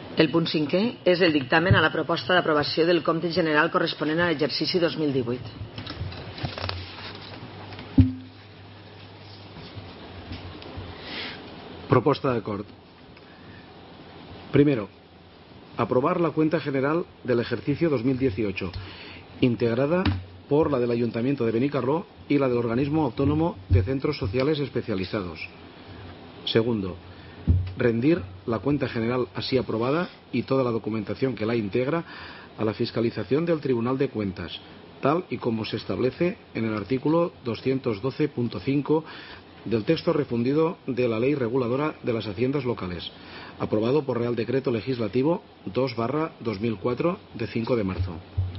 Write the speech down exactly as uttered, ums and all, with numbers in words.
El punt cinquè és el dictamen a la proposta d'aprovació del compte general corresponent a l'exercici dos mil divuit. Propuesta de acuerdo. Primero, aprobar la cuenta general del ejercicio dos mil dieciocho, integrada por la del Ayuntamiento de Benicarló y la del Organismo Autónomo de Centros Sociales Especializados. Segundo, rendir la cuenta general así aprobada y toda la documentación que la integra a la fiscalización del Tribunal de Cuentas, tal y como se establece en el artículo doscientos doce punto cinco del texto refundido de la Ley Reguladora de las Haciendas Locales, aprobado por Real Decreto Legislativo dos barra dos mil cuatro de cinco de marzo.